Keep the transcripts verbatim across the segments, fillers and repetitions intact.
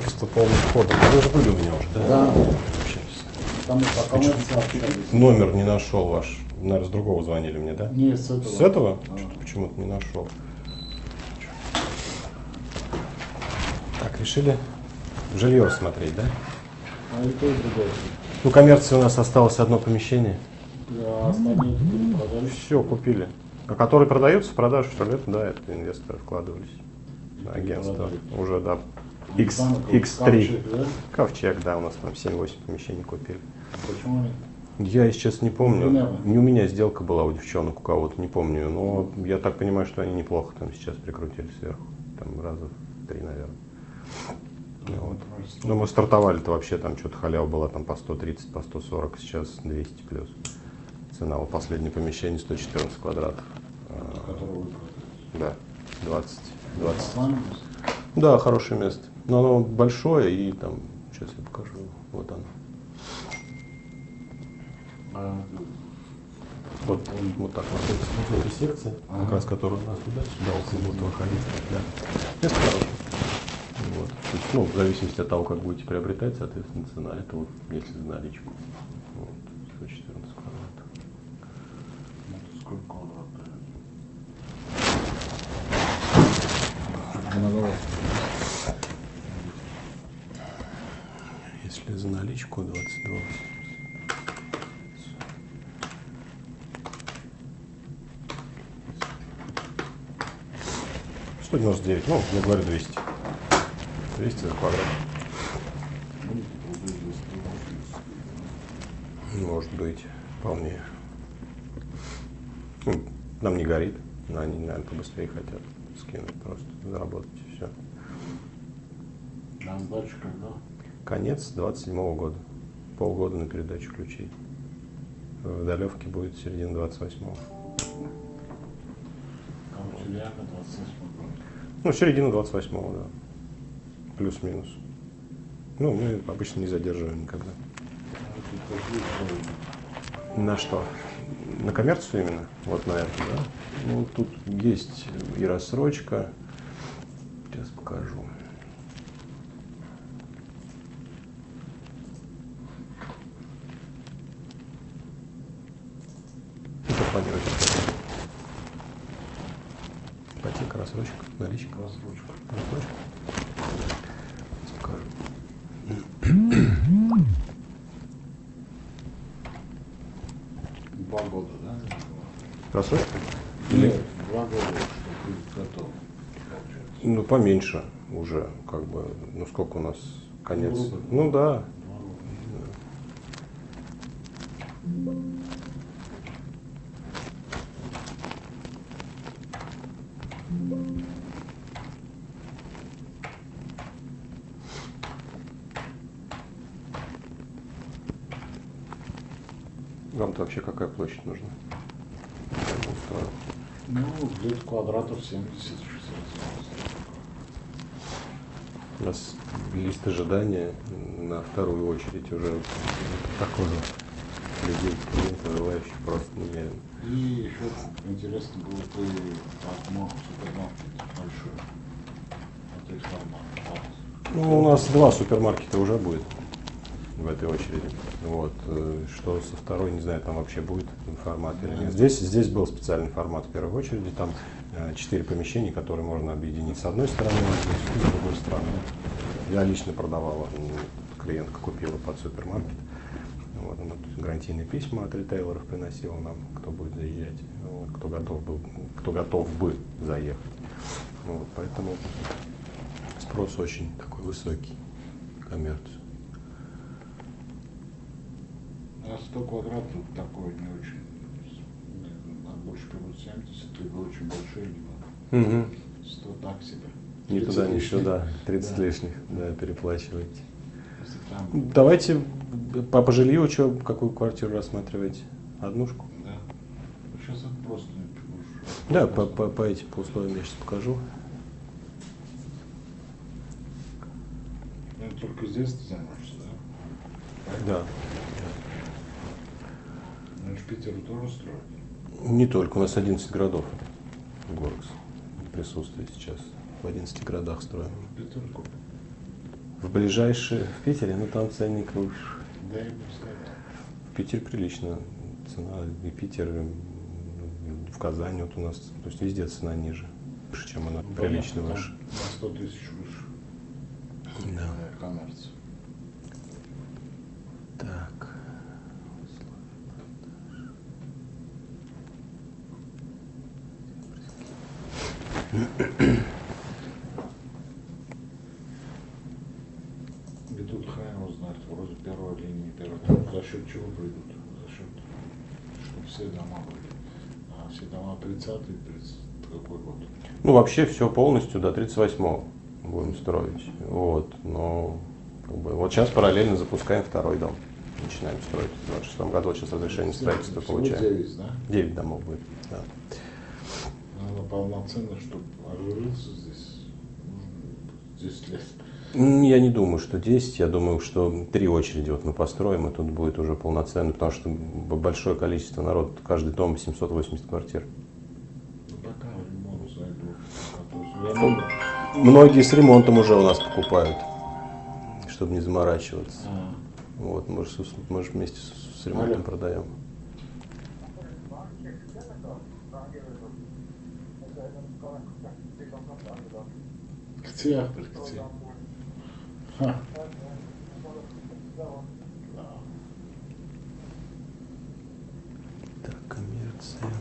имущество полным ходом. Вы же были у меня уже, да? Да. Общались. Там и по коммерции общались. Номер не нашел ваш. Наверное, с другого звонили мне, да? Не, с этого. С этого? Да. Почему-то не нашел. Так, решили жилье смотреть, да? А и то, и другое. Ну, коммерции у нас осталось одно помещение. Да, остальные купили, продали. Все, купили. А который продается в продажу, что ли? Это, да, это инвесторы вкладывались. Агентство. Продали. Уже, да. Ну, X, там какой-то икс три. ковчег, да? Ковчег, да, у нас там семь-восемь помещений купили. Почему они? Я, если честно, не помню. Примерно. Не у меня сделка была, у девчонок у кого-то, не помню. Но я так понимаю, что они неплохо там сейчас прикрутили сверху. Там раза в три, наверное. Вот. Ну, мы стартовали-то вообще, там что-то халява была там по сто тридцать, по сто сорок, сейчас двести плюс. Цена у последнего помещения сто четырнадцать квадратов. Которые вы Да, двадцать. двадцать. продаете? Да, хорошее место. Но оно большое и там, сейчас я покажу, вот оно. А, Вот, вот так находится вот эта секция, ага. как раз которая у нас туда, сюда около будет выходить. Да. Это хорошее. Вот. То есть, ну, в зависимости от того, как будете приобретать, соответственно, цена, это вот, если за наличку. Вот, сто четырнадцать квадратов. это сколько квадратов? Если за наличку двадцать два. сто девяносто девять, ну, я говорю двести. двести за квадрат. Может быть, вполне. Ну, нам не горит, но они, наверное, побыстрее хотят скинуть, просто заработать и все. А сдача когда? Конец двадцать седьмого года. Полгода на передачу ключей. В Далевке будет середина двадцать восьмого. Камчеляка двадцать восьмого. Ну, середина двадцать восьмого, да. Плюс-минус. Ну, мы обычно не задерживаем никогда. На что? На коммерцию именно? Вот на это, да? Ну, тут есть и рассрочка. Сейчас покажу. Это планируется. Ипотека, рассрочка, наличка. Рассрочка. Рассрочка. Сейчас покажу. Два года, да? Рассрочка? Нет, два года, чтобы быть готовым. Получается. Ну, поменьше уже, как бы, ну, сколько у нас конец? Грубо. Ну, да. Два года. Вам-то вообще какая площадь нужна? Ну, где-то квадратов семьдесят-шестьдесят. У нас лист ожидания на вторую очередь уже такой вот людей, клиентов, желающих просто немерено. И еще интересно было бы окно супермаркета большой. Вот их формат. Ну, у нас два супермаркета уже будет в этой очереди. Вот. э, Что со второй, не знаю, там вообще будет формат или нет. Здесь, здесь был специальный формат в первой очереди. Там э, четыре помещения, которые можно объединить с одной стороны, и с другой стороны. Я лично продавал, м, клиентка купила под супермаркет. Вот, она тут гарантийные письма от ритейлеров приносила нам, кто будет заезжать, вот, кто готов был, кто готов бы заехать. Вот, поэтому спрос очень такой высокий, коммерцию. А сто квадратов такой не очень. Нам больше берут семьдесят, и вы очень большие не Угу. сто так себе. Ни туда, ни лишних. сюда. тридцать Да. лишних, да, переплачиваете. Если там, Давайте по, по жилью, что, какую квартиру рассматриваете? Однушку? да. Сейчас это просто не уж- Да, по, по, по этим по условиям я сейчас покажу. Ну, только здесь ты занимаешься, да? Да. Ну, в Питере тоже строят. Не только, у нас одиннадцать городов в Горкс присутствует сейчас. В одиннадцати городах строим. В Питере купят. В В ближайшие, в Питере, ну там ценник уж. Да, я бы сказал. В Питере прилично цена, и Питер, и в Казани вот у нас, то есть везде цена ниже, выше, чем она, Ну, прилично понятно, выше. там на сто тысяч выше. Да. Коммерция. Так. И тут хрен его знает, вроде первая линия, первая. За счет чего придут? За счет, чтобы все дома были. А все дома тридцатый, тридцать какой год? Ну, вообще все полностью до тридцать восьмого будем строить. Вот, но как бы, вот сейчас параллельно запускаем второй дом. Начинаем строить. В двадцать шестом году сейчас разрешение строительства Всего получаем. девять, да? девять домов будет, да. Надо полноценно, чтобы оживился здесь, нужно десять лет. М, Я не думаю, что десять, я думаю, что три очереди вот мы построим, и тут будет уже полноценно, потому что б- большое количество народу, каждый дом семьсот восемьдесят квартир. Ну, пока ремонт зайдут. А то есть ремонт- Многие с ремонтом уже у нас покупают, чтобы не заморачиваться. А, Вот, мы же, с- мы же вместе с, с ремонтом Алло. продаем. Где автор, где? Ха. Да. Так, коммерция.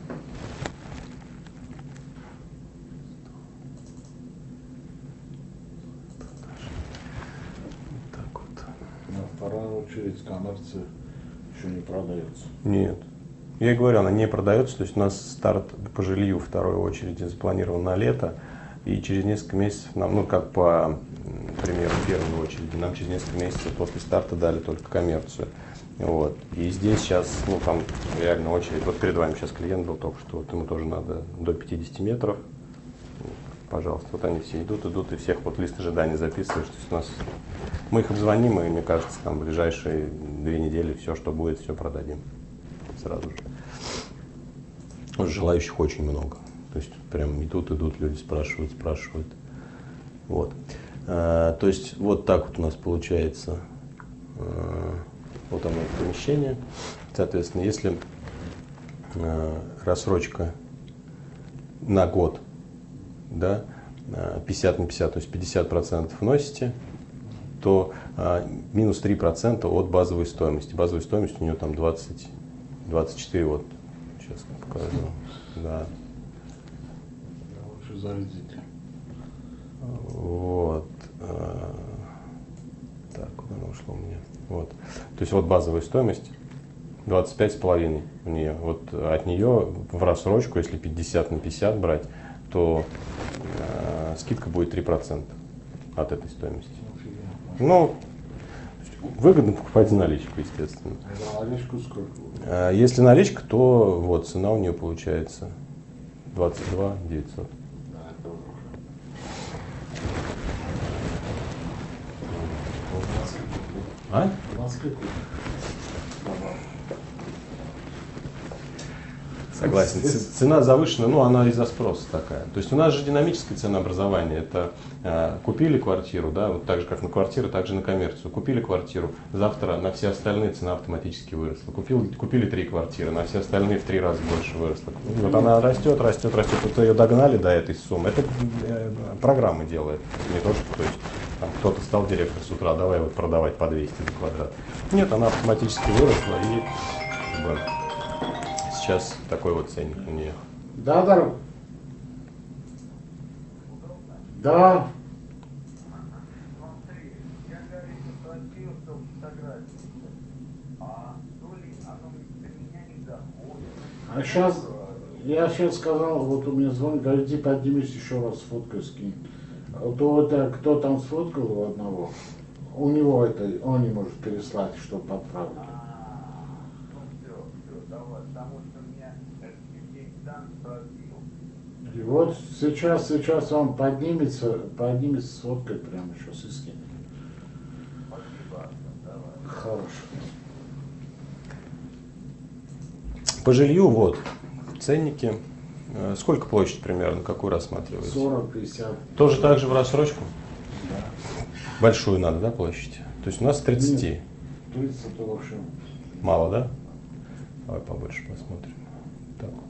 Вот так вот. Но вторая очередь коммерции еще не продается. Нет. Я и говорю, она не продается, то есть у нас старт по жилью второй очереди запланирован на лето, и через несколько месяцев нам, ну как по м, примеру первой очереди, нам через несколько месяцев после старта дали только коммерцию. Вот. И здесь сейчас, ну там реально очередь, вот перед вами сейчас клиент был только что, вот ему тоже надо до пятидесяти метров. Пожалуйста, вот они все идут, идут, и всех вот лист ожидания записываешь. То есть у нас мы их обзвоним, и мне кажется, там в ближайшие две недели все, что будет, все продадим сразу же. Вот желающих очень много. То есть прям идут, идут, люди спрашивают, спрашивают. Вот. А, то есть вот так вот у нас получается. А, вот оно помещение. Соответственно, если а, рассрочка на год, да, пятьдесят на пятьдесят, то есть пятьдесят процентов вносите, то а, минус три процента от базовой стоимости. Базовая стоимость у нее там двадцать, двадцать четыре, вот, сейчас покажу, да. Лучше зарядите. Вот, а, так, куда она ушла у меня, вот, то есть вот базовая стоимость двадцать пять с половиной у нее, вот от нее в рассрочку, если пятьдесят на пятьдесят брать, то э, скидка будет три процента от этой стоимости. Ну, выгодно покупать за наличку, естественно. За наличку сколько? А если наличка, то вот цена у нее получается двадцать два девятьсот. Да, это уже. А? В Москве купить. Согласен. Ц- Цена завышена, ну она из-за спроса такая. То есть у нас же динамическое ценообразование. Это э, купили квартиру, да, вот так же как на квартиру, так же на коммерцию. Купили квартиру, завтра на все остальные цена автоматически выросла. Купил, купили три квартиры, на все остальные в три раза больше выросла. Вот она растет, растет, растет. Вот ее догнали до этой суммы. Это э, программа делает. Не то, что то есть, там, кто-то стал директор с утра, давай вот продавать по двести за квадрат. Нет, она автоматически выросла и как бы, сейчас такой вот ценник у нее. Да, да. Да. А сейчас, я сейчас сказал, вот у меня звонит, говорит, иди поднимись еще раз, фоткой скинь. Вот вот, э, кто там сфоткал у одного, у него это, он не может переслать, чтобы подправить. И вот сейчас, сейчас он поднимется, поднимется с фоткой прямо сейчас и скинет. Хорошо. По жилью вот ценники. Э, Сколько площадь примерно, какую рассматриваете? сорок пятьдесят. Тоже так же в рассрочку? Да. Большую надо, да, площадь? То есть у нас тридцать. Нет. тридцать это вообще Мало, да? Давай побольше посмотрим. Так вот.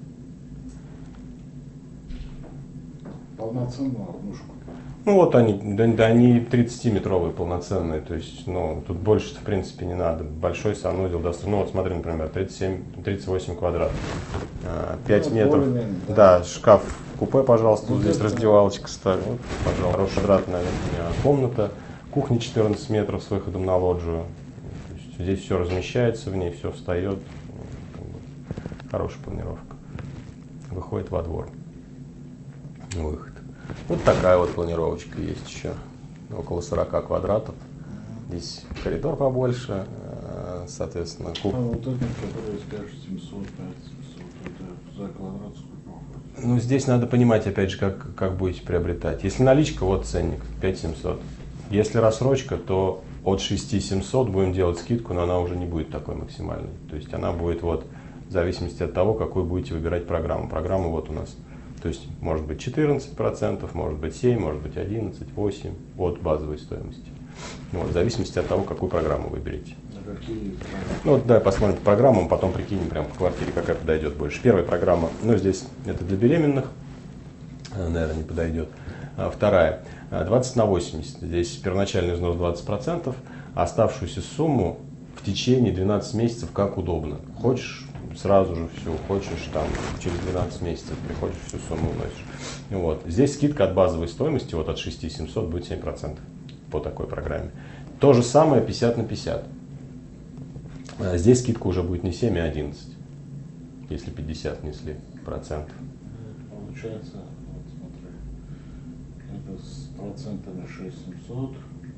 полноценную однушку. Ну вот они, да, да, они тридцатиметровые полноценные, то есть, ну, тут больше в принципе не надо. Большой санузел, да, ну вот смотри, например, тридцать семь, тридцать восемь квадратов, пять Ну, метров, более-менее, да. да, шкаф, купе, пожалуйста, вот здесь раздевалочка ставим, вот, пожалуйста, хорошая квадратная комната, кухня четырнадцать метров с выходом на лоджию, то есть здесь все размещается в ней, все встает, хорошая планировка, выходит во двор, выход. Вот такая вот планировочка есть еще, около сорока квадратов. Здесь коридор побольше, соответственно, А кухня. вот этот, который скажешь семьсот, пять семьсот, это за квадрат сколько уходит? Ну, здесь надо понимать, опять же, как, как будете приобретать. Если наличка, вот ценник, пять семьсот. Если рассрочка, то от шести семьсот будем делать скидку, но она уже не будет такой максимальной. То есть она будет вот в зависимости от того, какую будете выбирать программу. Программа вот у нас. То есть может быть четырнадцать процентов, может быть семь, может быть одиннадцать, восемь от базовой стоимости. Вот, в зависимости от того, какую программу выберете. На какие? Ну вот давай посмотрим по программам, потом прикинем прямо по квартире, какая подойдет больше. Первая программа, ну здесь это для беременных, наверное, не подойдет. А вторая, двадцать на восемьдесят. Здесь первоначальный взнос двадцать процентов, а оставшуюся сумму в течение двенадцати месяцев как удобно. Хочешь сразу же все, хочешь там через двенадцать месяцев приходишь, всю сумму уносишь. Вот. Здесь скидка от базовой стоимости, вот от шести семьсот будет семь процентов по такой программе. То же самое пятьдесят на пятьдесят. Здесь скидка уже будет не семь, а одиннадцать, если пятьдесят внесли процентов. Получается, вот смотри, это с процентами шесть семьсот.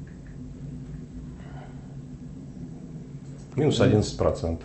Минус одиннадцать процентов.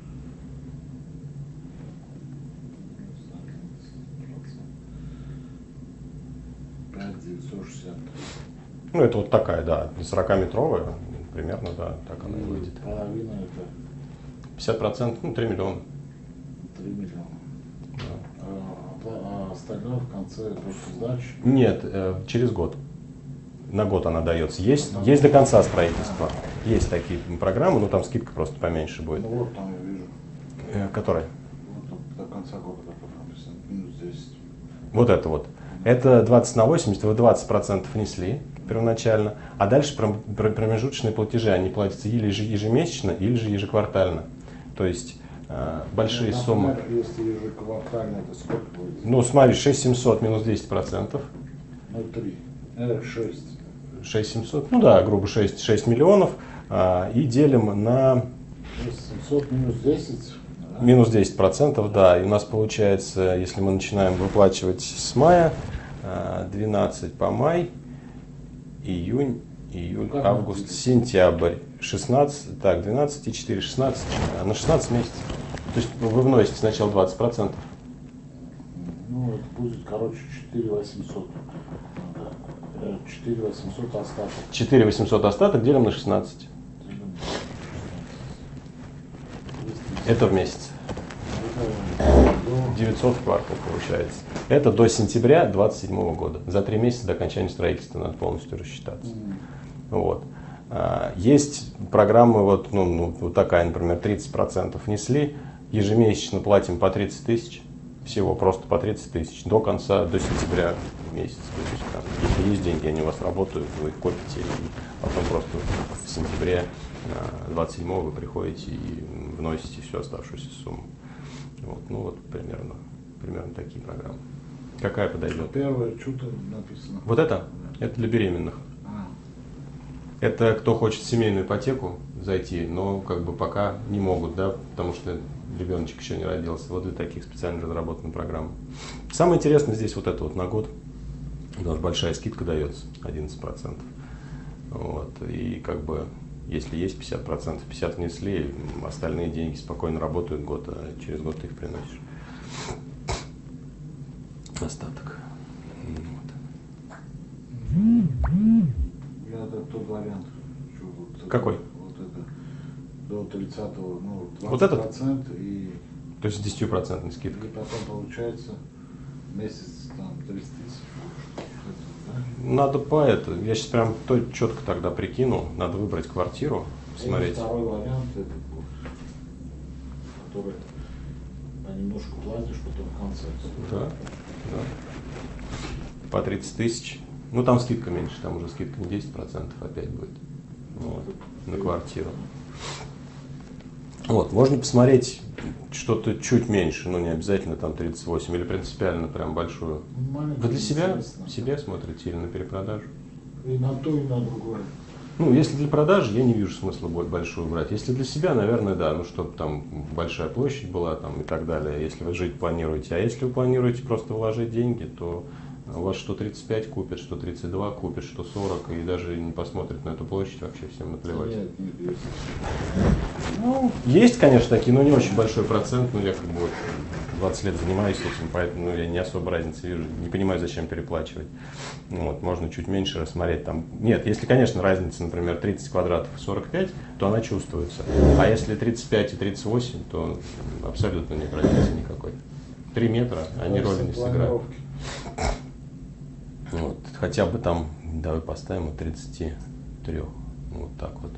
пять девятьсот шестьдесят. Ну, это вот такая, да, сорокаметровая, примерно, да, так она и выйдет. Половина это пятьдесят процентов, ну, три миллиона. три миллиона. Да. А, а остальное в конце только сдачи. Нет, э, через год. На год она дается. Есть, есть до конца строительства. Есть такие программы, но там скидка просто поменьше будет. Ну вот там я вижу. Э, которая? Вот тут до конца года такой написано. Минус десять. Вот это вот. Это двадцать на восемьдесят, вы двадцать процентов внесли первоначально, а дальше пром- пр- промежуточные платежи, они платятся или же ежемесячно, или же ежеквартально. То есть э, большие Ну, суммы. например, если ежеквартально, это сколько будет? Ну, смотри, шесть семьсот минус десять процентов. ноль целых три. Э, шесть. шесть семьсот, ну да, грубо шесть, шесть миллионов. А, и делим на шесть семьсот минус десять. Да? минус десять процентов, да. И у нас получается, если мы начинаем выплачивать с мая, а, двенадцать по май, июнь, июль, Как август, мы сентябрь, шестнадцать, так, двенадцать и четыре, шестнадцать, а, на шестнадцать месяцев. То есть вы вносите сначала двадцать процентов. Ну, это будет, короче, четыре восемьсот. Э, четыре восемьсот остаток. четыре восемьсот остаток делим на шестнадцать. Это в месяц. девятьсот в квартал получается. Это до сентября двадцать седьмого года. За три месяца до окончания строительства надо полностью рассчитаться. Вот. А, Есть программы, вот, ну, ну, вот такая, например, тридцать процентов внесли, ежемесячно платим по тридцать тысяч, всего просто по тридцать тысяч до конца, до сентября месяца. То есть, там, если есть деньги, они у вас работают, вы их копите, и потом просто в сентябре двадцать седьмого вы приходите и вносите всю оставшуюся сумму. Вот, ну вот примерно, примерно такие программы. Какая подойдет? Первое, что-то написано. Вот это? Это для беременных. А, Это кто хочет в семейную ипотеку зайти, но как бы пока не могут, да, потому что ребеночек еще не родился. Вот для таких специально разработана программа. Самое интересное здесь вот это вот на год. У нас большая скидка дается, одиннадцать процентов. Вот, и как бы, если есть пятьдесят процентов, пятьдесят внесли, остальные деньги спокойно работают год, а через год ты их приносишь. Остаток. Вот. я это тот вариант. Что, вот, Какой? Вот это. До тридцатого, ну, Вот этот? двадцать процентов и, То есть с десятью процентной и скидкой. потом получается месяц там тридцать тысяч. Надо по это. Я сейчас прям то четко тогда прикинул. Надо выбрать квартиру, посмотреть. И второй вариант, это, который понемножку платишь, потом в конце. Да, да. По тридцать тысяч. Ну там скидка меньше, там уже скидка не десять процентов опять будет. Вот, на квартиру. Вот, можно посмотреть что-то чуть меньше, но не обязательно там тридцать восемь, или принципиально прям большую. Маленький, Вы для себя, интересно. себе смотрите или на перепродажу? И на то, и на другое. Ну, если для продажи, я не вижу смысла будет большую брать. Если для себя, наверное, да, ну, чтобы там большая площадь была там и так далее, если вы жить планируете. А если вы планируете просто вложить деньги, то у вас что тридцать пять купит, что тридцать два купит, что сорок, и даже не посмотрит на эту площадь, вообще всем наплевать. Нет, нет, есть. Ну, есть, конечно, такие, но не очень большой процент, ну, я как бы вот двадцать лет занимаюсь этим, поэтому ну, я не особо разницы вижу, не понимаю, зачем переплачивать. Вот, можно чуть меньше рассмотреть там. Нет, если, конечно, разница, например, тридцать квадратов и сорок пять, то она чувствуется. А если тридцать пять и тридцать восемь, то абсолютно нет разницы никакой. Три метра, они роли не сыграют. Вот, хотя бы там, давай поставим от тридцати трёх, вот так вот.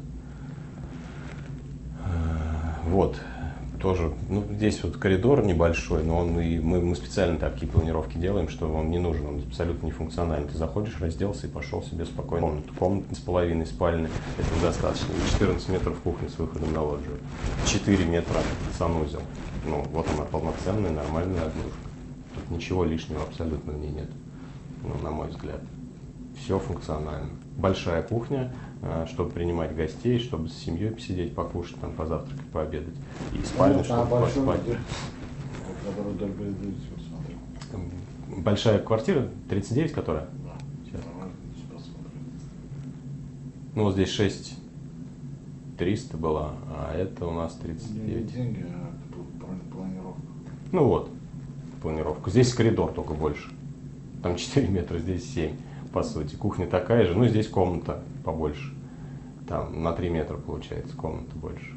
Вот, тоже, ну, здесь вот коридор небольшой, но он и мы, мы специально такие планировки делаем, что он не нужен, он абсолютно не функциональный. Ты заходишь, разделся и пошел себе спокойно в комнату. Комната с половиной спальни, этого достаточно. четырнадцать метров кухни с выходом на лоджию, четыре метра санузел. Ну, вот она полноценная, нормальная однушка. Тут ничего лишнего абсолютно в ней нет, ну, на мой взгляд. Все функционально. Большая кухня, чтобы принимать гостей, чтобы с семьей посидеть, покушать, там, позавтракать, пообедать. И спальня, Ну, чтобы а большой поспать. где? Который только предыдущий смотрел. Большая квартира, тридцать девять, которая? Да. Сейчас. Давай посмотрим. Ну, вот здесь шесть триста была, а это у нас тридцать Не девять. деньги, а это плани- планировка. Ну вот, планировка. Здесь коридор только больше. Там четыре метра, здесь семь, по сути. Кухня такая же, ну здесь комната побольше. Там на три метра получается комната больше.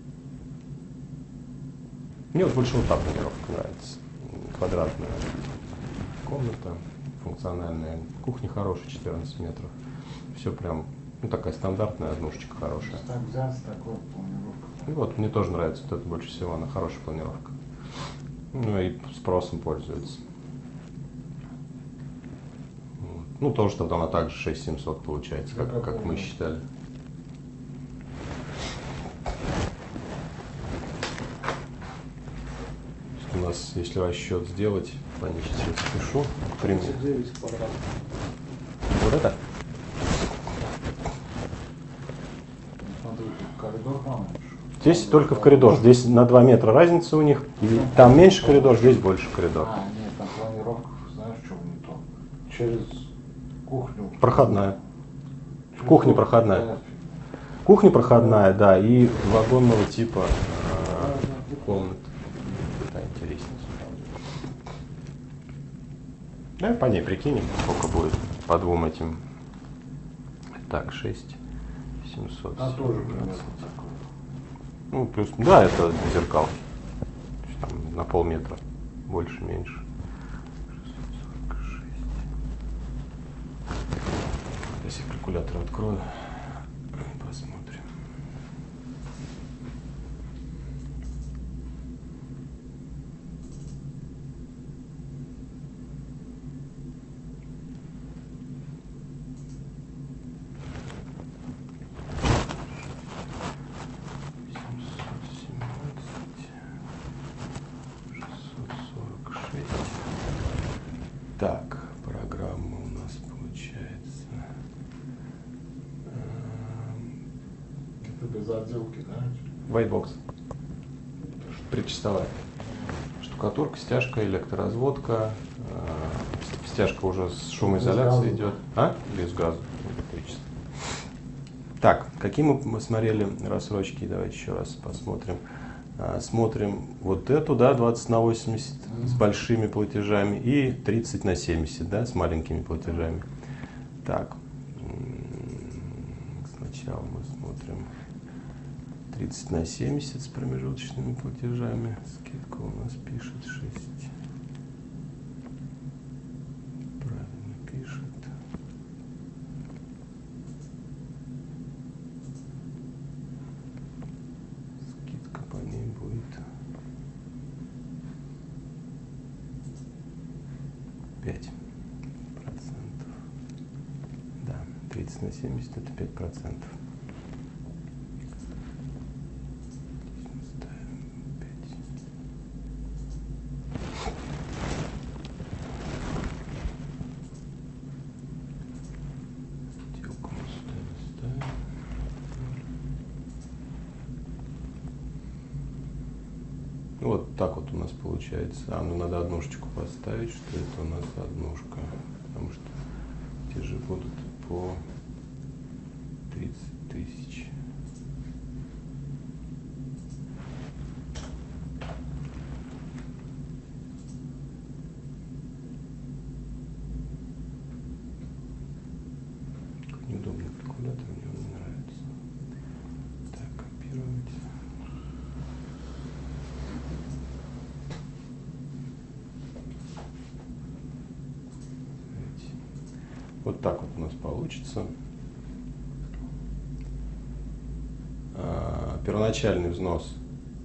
Мне вот больше вот та планировка нравится. Квадратная комната, функциональная. Кухня хорошая, четырнадцать метров. Все прям, ну такая стандартная однушечка хорошая. Так взять, такой планировка. И вот мне тоже нравится вот это больше всего, она хорошая планировка. Ну и спросом пользуется. Вот. Ну тоже тогда она также шесть семьсот получается, как, как мы считали. У нас, если расчет сделать, они сейчас пишу, к примеру. тридцать девять квадратов. Вот это? Смотри, тут коридор поменьше. Здесь только в коридор. Здесь на два метра разница у них. И там меньше коридор, здесь больше коридор. А, нет, там планировка, знаешь, что не то? Через кухню. Проходная. Через Кухня кухню, проходная. да. Кухня проходная, да, и вагонного типа э, комнат. Да, интереснее. Да, по ней прикинем, сколько будет по двум этим. Так, шесть семьсот. А тоже примерно такой. Ну, плюс, да, это зеркал. То есть там на полметра. Больше, меньше. шестьсот сорок шесть. Если калькулятор открою, посмотрим. Так, программа у нас получается. Это без отделки, да? Whitebox. Предчистовая. Штукатурка, стяжка, электроразводка. э, Стяжка уже с шумоизоляцией Без газа. идет. А? Без газа. Электричество. Так, какие мы смотрели рассрочки? Давайте еще раз посмотрим. А, Смотрим вот эту, да, двадцать на восемьдесят с большими платежами и тридцать на семьдесят, да, с маленькими платежами. Так, м, сначала мы смотрим тридцать на семьдесят с промежуточными платежами. Скидка у нас пишет шесть. Правильно пишет. и будет пять процентов. Да, тридцать на семьдесят это пять процентов. Вот так вот у нас получается. А, ну надо однушечку поставить, что это у нас однушка. Потому что те же будут по тридцать тысяч. Какой неудобный калькулятор, мне он не нравится. Так, копировать. Вот так вот у нас получится. А, первоначальный взнос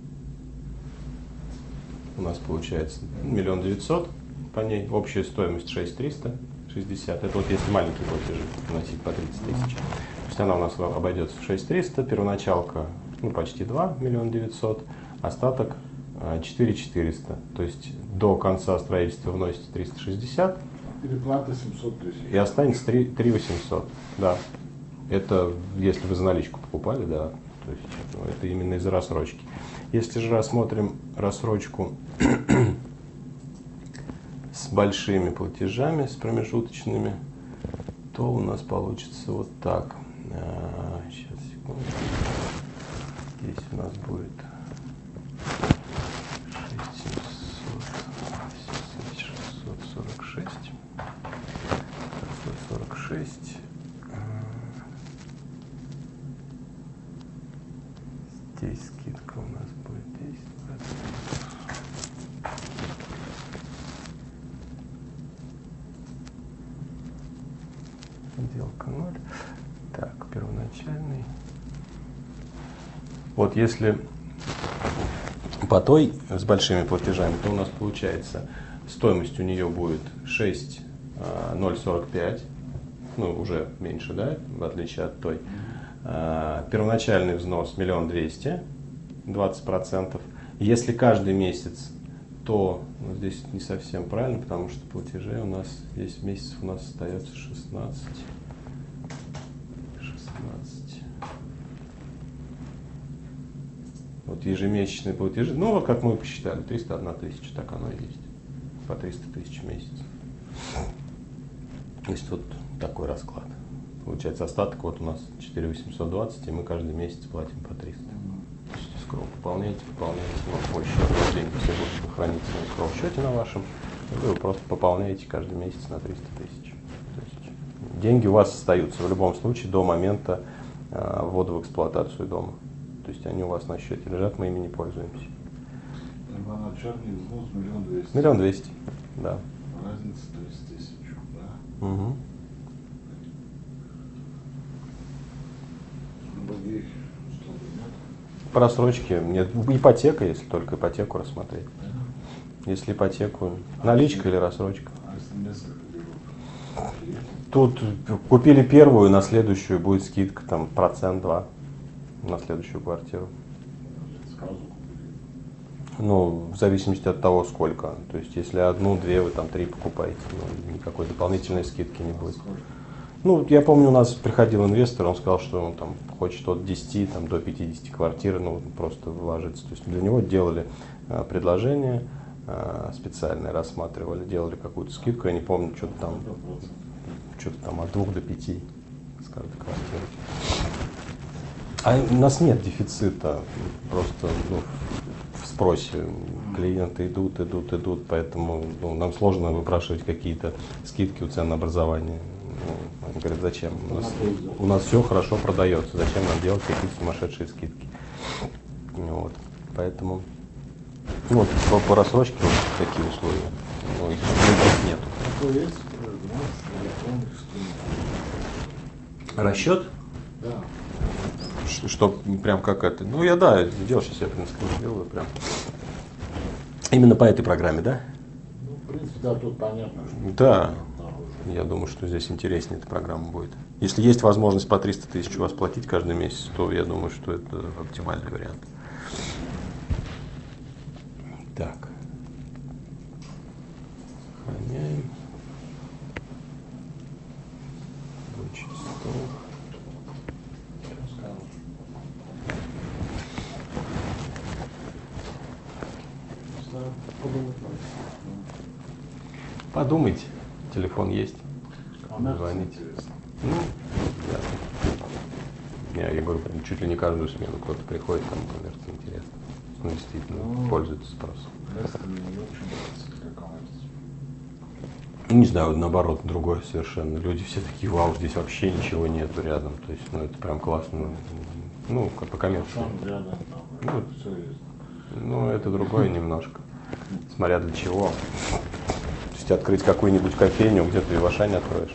у нас получается миллион девятьсот по ней. Общая стоимость шесть триста шестьдесят. Это вот если маленькие платежи вносить по тридцать тысяч. То есть она у нас обойдется в шесть триста. Первоначалка ну, почти два миллиона девятьсот. Остаток четыре четыреста. То есть до конца строительства вносите триста шестьдесят. Переплата семьсот тысяч. И останется три восемьсот, да. Это если вы за наличку покупали, да. То есть это именно из-за рассрочки. Если же рассмотрим рассрочку с большими платежами, с промежуточными, то у нас получится вот так. А, сейчас, секунду. Здесь у нас будет шестьсот сорок шесть. сорок шесть. Здесь скидка у нас будет десять процентов. Сделка ноль. Так, первоначальный. Вот если по той с большими платежами, то у нас получается стоимость у нее будет шесть ноль сорок пять. Ну, уже меньше, да, в отличие от той. А, первоначальный взнос миллион двести, двадцать процентов. Если каждый месяц, то ну, здесь не совсем правильно, потому что платежей у нас здесь месяцев у нас остается шестнадцать. шестнадцать. Вот ежемесячные платежи, ну вот как мы посчитали, триста одна тысяча, так оно и есть. По триста тысяч в месяц. То есть тут такой расклад. Получается остаток вот у нас четыре восемьсот двадцать, и мы каждый месяц платим по триста. То есть скролл пополняете, пополняете, вот по счету, деньги все будут храниться на скролл счете на вашем, и вы просто пополняете каждый месяц на триста тысяч. То есть деньги у вас остаются в любом случае до момента э, ввода в эксплуатацию дома. То есть они у вас на счете лежат, мы ими не пользуемся. Первоначальный взнос миллион двести. Миллион двести, да. Разница тридцать тысяч, да. Угу. Других условий нет. По рассрочке нет. Ипотека, если только ипотеку рассмотреть. Да. Если ипотеку, а наличка или рассрочка. А если несколько берут? Тут купили первую, на следующую будет скидка там процент-два на следующую квартиру. Сразу купили? Ну, в зависимости от того, сколько. То есть, если одну, две, вы там три покупаете, ну, никакой дополнительной скидки не будет. Сколько? Ну, я помню, у нас приходил инвестор, он сказал, что он там хочет от десяти там, до пятидесяти квартир, ну, просто вложиться. То есть для него делали а, предложение а, специальное, рассматривали, делали какую-то скидку, я не помню, что-то там, что-то там от двух до пяти с каждой квартиры. А у нас нет дефицита, просто ну, в спросе клиенты идут, идут, идут, поэтому ну, нам сложно выпрашивать какие-то скидки у ценообразования. Ну, они говорят, зачем? У нас, у нас все хорошо продается, зачем нам делать какие-то сумасшедшие скидки? Вот. Поэтому ну, вот, по, по рассрочке вот такие условия. Ну, их нету. Какой есть прогноз электронных стоимостей? Расчет? Да. что прям как это. Ну, я, да, делал, сейчас я, в принципе, сделаю прям. Именно по этой программе, да? Ну, в принципе, да, тут понятно, что... Да. Я думаю, что здесь интереснее эта программа будет. Если есть возможность по триста тысяч у вас платить каждый месяц, то я думаю, что это оптимальный вариант. Так. Сохраняем. Рабочий стол. Подумайте. Телефон есть. Звоните. Ну, я, я говорю, чуть ли не каждую смену кто-то приходит, кому коммерция интересно. Ну, действительно, ну, пользуется спросом. Не знаю, наоборот, другое совершенно. Люди все такие, вау, здесь вообще ничего нету рядом. То есть, ну, это прям классно. Ну, как по коммерции. Ну, ну, это другое немножко. Смотря для чего. То есть открыть какую-нибудь кофейню, где ты и в Ашане откроешь.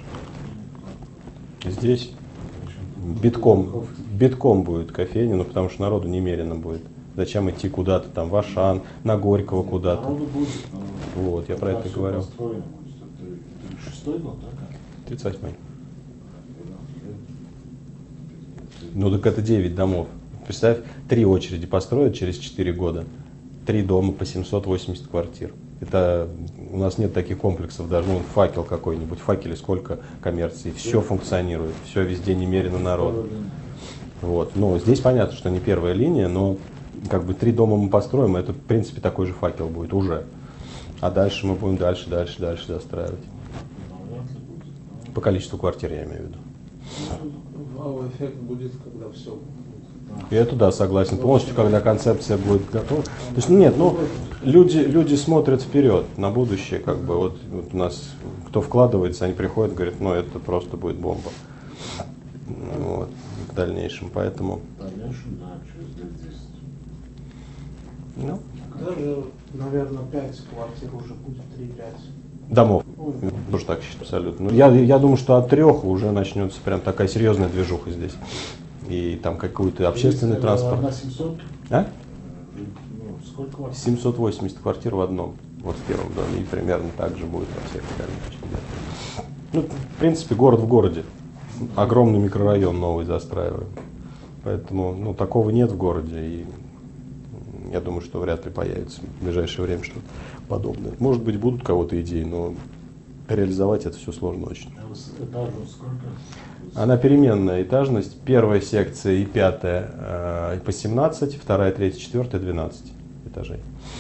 Здесь битком, битком будет кофейня, ну потому что народу немерено будет. Зачем идти куда-то там в Ашан, на Горького куда-то. Вот, я про это и говорю. тридцать восьмой. Ну так это девять домов. Представь, три очереди построят через четыре года. Три дома по семьсот восемьдесят квартир. Это у нас нет таких комплексов, даже ну, факел какой-нибудь, в факеле сколько коммерции, все функционирует, все везде немерено народ. Вот. Ну, здесь понятно, что не первая линия, но как бы три дома мы построим, это в принципе такой же факел будет уже. А дальше мы будем дальше, дальше, дальше застраивать. По количеству квартир я имею в виду. Вау-эффект будет, когда все. И это да, согласен полностью, когда концепция будет готова. То есть нет, ну люди, люди смотрят вперед, на будущее, как бы вот, вот у нас кто вкладывается, они приходят, говорят, ну это просто будет бомба. Вот, в дальнейшем, поэтому. В дальнейшем, да, через лет десять. Ну. Даже, наверное, пять квартир уже будет, три-пять. Домов. Тоже так считаю, абсолютно. Ну, я, я думаю, что от трех уже начнется прям такая серьезная движуха здесь. И там какой-то общественный Если транспорт. На семьсот? А? Ну, сколько квартир? семьсот восемьдесят квартир в одном, вот в первом доме, и примерно так же будет во всех остальных. Ну, в принципе, город в городе. Огромный микрорайон новый застраиваем. Поэтому, ну, такого нет в городе, и я думаю, что вряд ли появится в ближайшее время что-то подобное. Может быть, будут у кого-то идеи, но реализовать это все сложно очень. Этажу сколько? Она переменная этажность. Первая секция и пятая э, по семнадцать, вторая, третья, четвертая двенадцать этажей.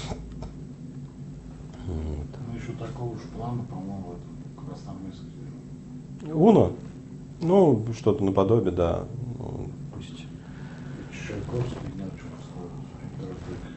Вот. Ну, еще такого же плана, по-моему, в Красноармейске. Уно? Ну, что-то наподобие, да. Ну, пусть. Чайковский, не знаю, что построил.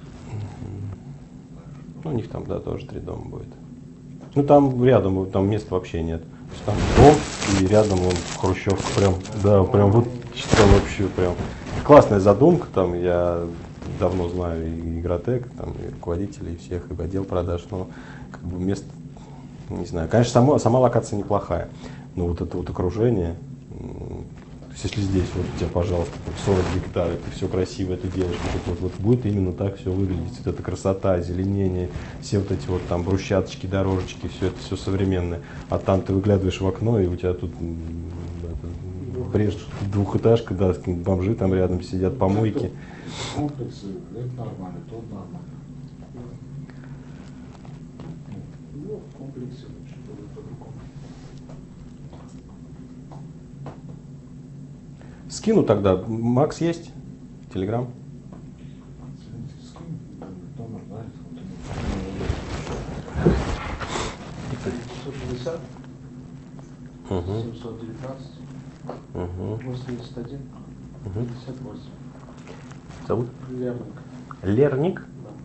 Ну, у них там, да, тоже три дома будет. Ну, там рядом, там места вообще нет. Там дом, и рядом он хрущевка прям, да, прям вот что вообще прям. Классная задумка, там я давно знаю и Игротек, там, и руководителей, и всех, и отдел продаж, но как бы место, не знаю, конечно, сама, сама локация неплохая, но вот это вот окружение, то есть если здесь вот у тебя, пожалуйста, сорок гектаров, ты все красиво это делаешь, вот, вот, вот будет именно так все выглядеть, вот эта красота, озеленение, все вот эти вот там брусчаточки, дорожечки, все это все современное, а там ты выглядываешь в окно, и у тебя тут это, брешь, двухэтажка, да, бомжи там рядом сидят, помойки. Комплексы, это нормально, то нормально. Ну, в комплексе лучше будет по-другому. Скину тогда. Макс есть? Телеграм? Номер, да? девятьсот шестьдесят, Угу. семьсот девятнадцать, Угу. восемьдесят один, Угу. пятьдесят восемь. Зовут? Лерник. Лерник?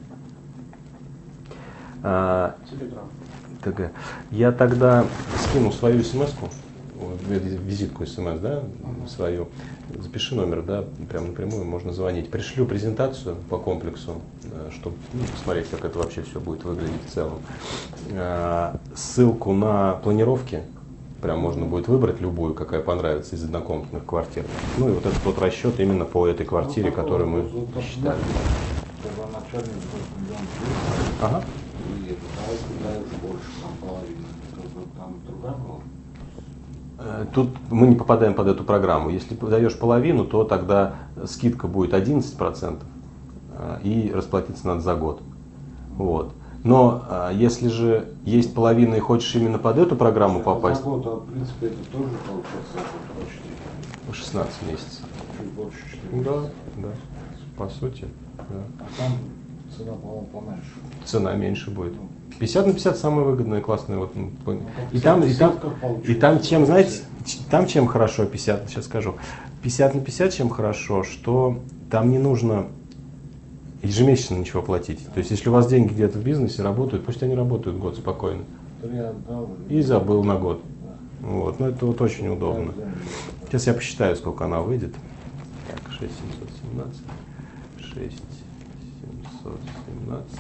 Да. А, Телеграм. ТГ. Я тогда скину свою смс-ку, визитку смс, да, свою. Запиши номер, да, прям напрямую можно звонить. Пришлю презентацию по комплексу, чтобы ну, посмотреть, как это вообще все будет выглядеть в целом. Ссылку на планировки Прям можно будет выбрать любую, какая понравится из однокомнатных квартир. Ну и вот этот вот расчет именно по этой квартире, которую мы считали. Когда начальник будет миллион плюс, Ага. и даешь, даешь больше, там половину, то там другая была. Э, Тут мы не попадаем под эту программу. Если даешь половину, то тогда скидка будет одиннадцать процентов э, и расплатиться надо за год. Вот. Но э, если же есть половина и хочешь именно под эту программу попасть, За год, а, в принципе, это тоже получается за год почти. шестнадцать месяцев. Чуть больше четыре. Да, да, по сути. Да. А там цена, по-моему, поменьше. Цена меньше будет. пятьдесят на пятьдесят самое выгодное, классное. Вот, ну, по- Ну, как и, там, и, там, скидка получается. и там, чем, знаете, ч- там чем хорошо пятьдесят, сейчас скажу, пятьдесят на пятьдесят чем хорошо, что там не нужно ежемесячно ничего платить. То есть, если у вас деньги где-то в бизнесе работают, пусть они работают год спокойно. Три отдал, И забыл на год. Да. Вот. Ну, это вот очень удобно. Да, да. Сейчас я посчитаю, сколько она выйдет. Так, шесть семьсот семнадцать. шесть семьсот семнадцать.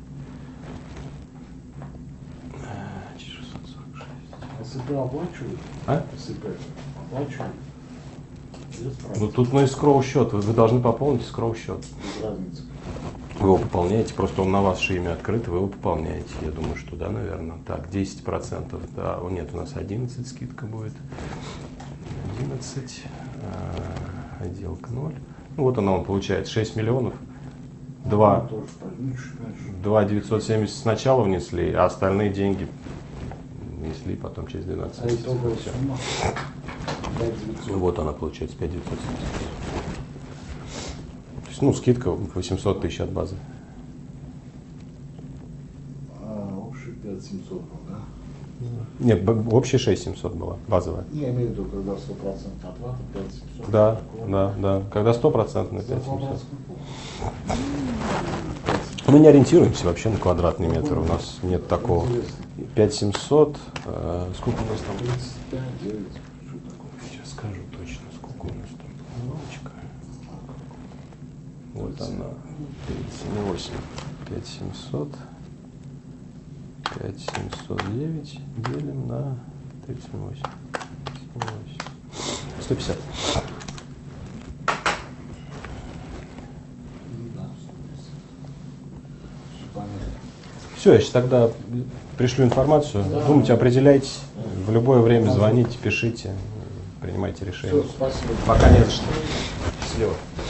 шестьсот сорок шесть. А СП оплачивают? А? СП оплачивают? Без Ну разницы. тут ну, скроу счет. Вы, вы должны пополнить скроу счет. Без разницы. Вы его пополняете, просто он на ваше имя открыт, вы его пополняете. Я думаю, что да, наверное. Так, десять процентов. Да, о, нет, у нас одиннадцать скидка будет. одиннадцать. А, отделка ноль. Ну вот она, он получает шесть миллионов. два. Ну, тоже поменьше, конечно. два девятьсот семьдесят сначала внесли, а остальные деньги внесли потом через двенадцать А месяцев. итоговая Всё. сумма? пять девятьсот. Ну, вот она получается пять девятьсот семьдесят. То есть, ну, скидка восемьсот тысяч от базы. А, общий пять семьсот был, да? Нет, б- общая шесть семьсот была, базовая. Я имею в виду, когда сто процентов оплата, пять семьсот. Да, Такое. да, да. Когда стопроцентно За пять семьсот. вопрос купил. Мы не ориентируемся вообще на квадратный метр. У нас нет такого. Интересно. пять семьсот. э, сколько у нас там? тридцать пять, девять, что такое? Сейчас скажу точно, сколько у нас там. Лампочка. Вот она. тридцать восемь. пять семьсот. пять семьсот девять делим на тридцать восемь. сто пятьдесят. Ну да, все понятно. Все, я сейчас тогда пришлю информацию. Думайте, определяйтесь. В любое время звоните, пишите, принимайте решение. Все, спасибо. Пока не за что. Счастливо.